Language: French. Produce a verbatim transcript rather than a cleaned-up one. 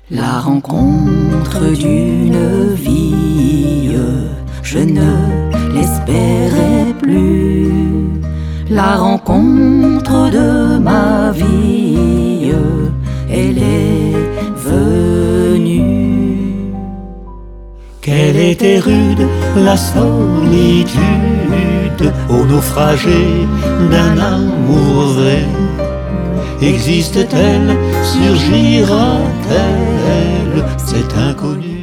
La rencontre d'une vie, je ne l'espérais plus. La rencontre de ma vie, elle est venue. Qu'elle était rude, la solitude, au naufragé d'un amour vrai. Existe-t-elle, surgira-t-elle, cet inconnu?